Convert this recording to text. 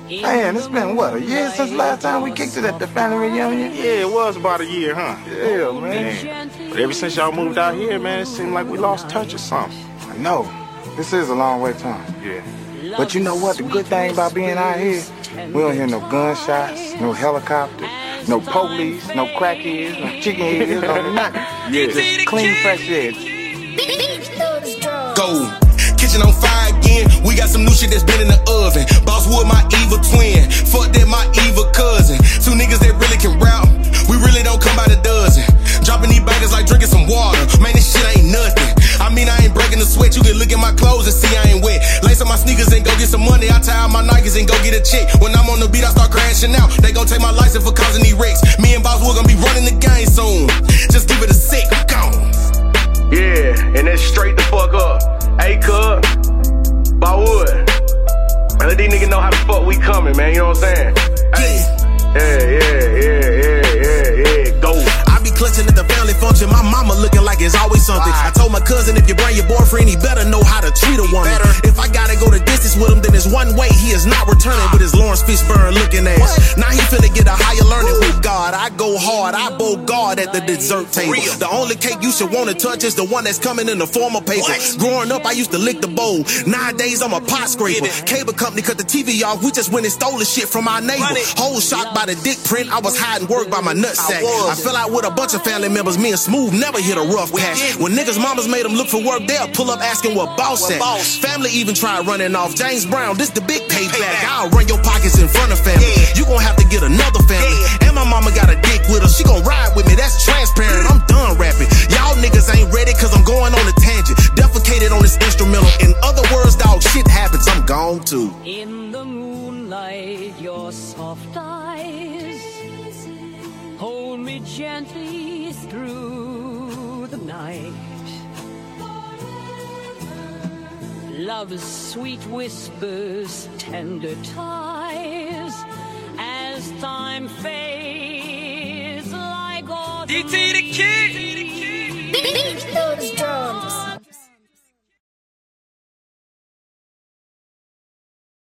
Man, it's been, what, a year since last time we kicked it at the family reunion? Yeah, it was about a year, huh? Yeah, man. But ever since y'all moved out here, man, it seemed like we lost touch or something. I know. This is a long way from. Yeah. But you know what? The good thing about being out here, we don't hear no gunshots, no helicopters, no police, no crackheads, no chicken heads, no nothing. Yeah. Just clean, fresh air. Go. Kitchen on fire again. We got some new shit that's been in the oven. Bosswood, my evil twin. Fuck that, my evil cousin. Two niggas that really can rap. We really don't come by the dozen. Dropping these bangers like drinking some water. Man, this shit ain't nothing. I mean, I ain't breaking the sweat. You can look at my clothes and see I ain't wet. Lace up my sneakers and go get some money. I tie out my Nikes and go get a check. When I'm on the beat, I start crashing out. They gon' take my license for causing these wrecks. Me and Bosswood gonna be running the game soon. Just give it a sec. Gone. Yeah, and then straight the fuck up. Hey, cuz, Bosswood. Man, let these niggas know how the fuck we coming, man. You know what I'm saying? Hey. Yeah. Go. Clutching at the family function, my mama looking like it's always something. I told my cousin if you bring your boyfriend, he better know how to treat a woman. If I gotta go the distance with him, then it's one way. He is not returning with his Lawrence Fishburne looking ass. Now he finna get a higher learning with God. I go hard, I bow guard at the dessert table. The only cake you should wanna touch is the one that's coming in the form of paper. Growing up, I used to lick the bowl. Nowadays, I'm a pot scraper. Cable company cut the TV off. We just went and stole the shit from our neighbor. Whole shocked by the dick print. I was hiding work by my nutsack. I fell out with a bunch of family members. Me and Smooth never hit a rough patch. When niggas' mamas made them look for work, they'll pull up asking what boss at. Family even tried running off. James Brown, this the big payback. I'll run your pockets in front of family. You gon' have to get another family. And my mama got a dick with her. She gon' ride with me. That's transparent. I'm done rapping. Y'all niggas ain't ready cause I'm going on a tangent. Defecated on this instrumental. In other words, dog, shit happens. I'm gone too. In the moonlight, your soft eyes hold me gently through the night. Love's sweet whispers, tender ties, as time fades like autumn. DT the Kid. Beat those drums.